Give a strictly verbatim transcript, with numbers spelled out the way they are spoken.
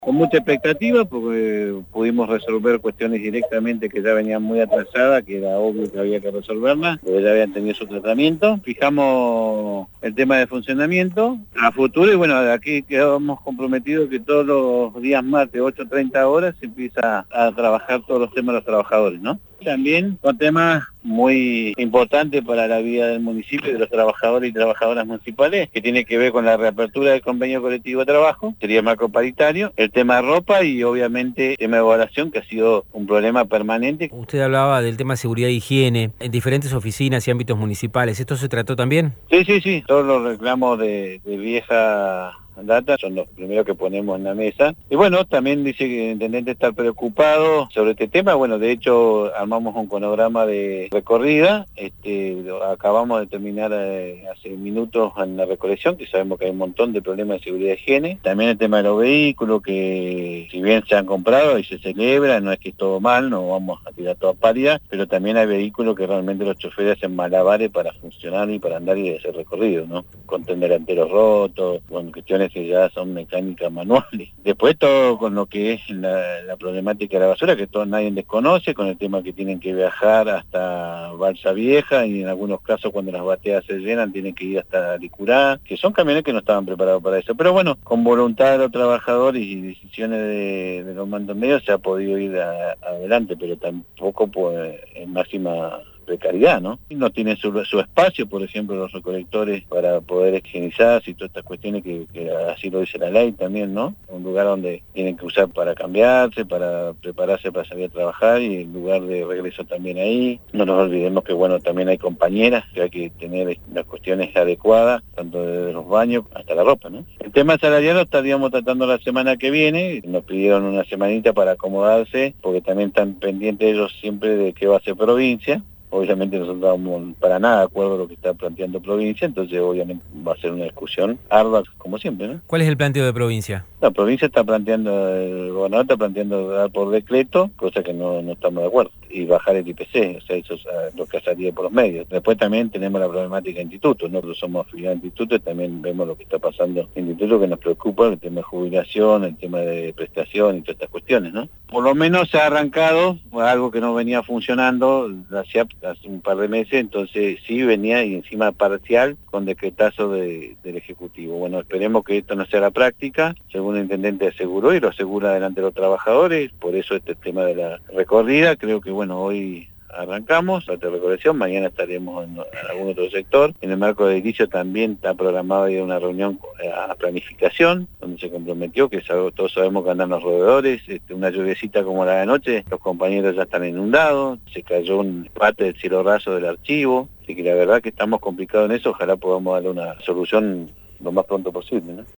Con mucha expectativa porque pudimos resolver cuestiones directamente que ya venían muy atrasadas, que era obvio que había que resolverlas, porque ya habían tenido su tratamiento. Fijamos el tema de funcionamiento a futuro y bueno, aquí quedamos comprometidos que todos los días martes, ocho treinta horas, se empieza a trabajar todos los temas de los trabajadores, ¿no? También con temas muy importantes para la vida del municipio y de los trabajadores y trabajadoras municipales, que tiene que ver con la reapertura del convenio colectivo de trabajo, sería marco paritario, el tema de ropa y obviamente el tema de evaluación, que ha sido un problema permanente. Usted hablaba del tema de seguridad e higiene en diferentes oficinas y ámbitos municipales. ¿Esto se trató también? Sí, sí, sí, todos los reclamos de, de vieja data son los primeros que ponemos en la mesa. Y bueno, también dice que el intendente está preocupado sobre este tema. Bueno, de hecho, armamos un cronograma de recorrida. Este, acabamos de terminar eh, hace minutos en la recolección, que sabemos que hay un montón de problemas de seguridad y higiene. También el tema de los vehículos, que si bien se han comprado y se celebra, no es que es todo mal, no vamos a tirar toda pálida, pero también hay vehículos que realmente los choferes hacen malabares para funcionar y para andar y hacer recorrido, ¿no? Con tren delanteros rotos, con cuestiones que ya son mecánicas manuales. Después todo con lo que es la, la problemática de la basura, que todo nadie desconoce, con el tema que tienen que viajar hasta Balsa Vieja y en algunos casos cuando las bateas se llenan tienen que ir hasta Licurá, que son camiones que no estaban preparados para eso. Pero bueno, con voluntad de los trabajadores y decisiones de, de los mandos medios se ha podido ir a, adelante, pero tampoco pues, en máxima precariedad, ¿no? No tienen su, su espacio, por ejemplo, los recolectores para poder higienizarse y todas estas cuestiones que, que así lo dice la ley también, ¿no? Un lugar donde tienen que usar para cambiarse, para prepararse para salir a trabajar y el lugar de regreso también ahí. No nos olvidemos que, bueno, también hay compañeras que hay que tener las cuestiones adecuadas, tanto desde los baños hasta la ropa, ¿no? El tema salarial lo estaríamos tratando la semana que viene, nos pidieron una semanita para acomodarse, porque también están pendientes ellos siempre de qué va a hacer provincia. Obviamente nosotros no estamos para nada de acuerdo a lo que está planteando provincia, entonces obviamente va a ser una discusión ardua como siempre, ¿no? ¿Cuál es el planteo de provincia? La provincia está planteando, el gobernador está planteando dar por decreto, cosa que no, no estamos de acuerdo, y bajar el I P C, o sea, eso es lo que ha salido por los medios. Después también tenemos la problemática de institutos, nosotros somos afiliados a institutos, también vemos lo que está pasando en institutos que nos preocupa, el tema de jubilación, el tema de prestación y todas estas cuestiones, ¿no? Por lo menos se ha arrancado algo que no venía funcionando hacia hace un par de meses, entonces sí venía y encima parcial con decretazo de, del Ejecutivo. Bueno, esperemos que esto no sea la práctica, según el intendente aseguró y lo asegura delante de los trabajadores, por eso este tema de la recorrida, creo que bueno, hoy arrancamos la recolección, mañana estaremos en, en algún otro sector. En el marco del edilicio también está programada una reunión a planificación, donde se comprometió, que todos sabemos que andan los roedores, este, una lluviecita como la de anoche, los compañeros ya están inundados, se cayó un parte del cielo raso del archivo, así que la verdad que estamos complicados en eso, ojalá podamos darle una solución lo más pronto posible, ¿no?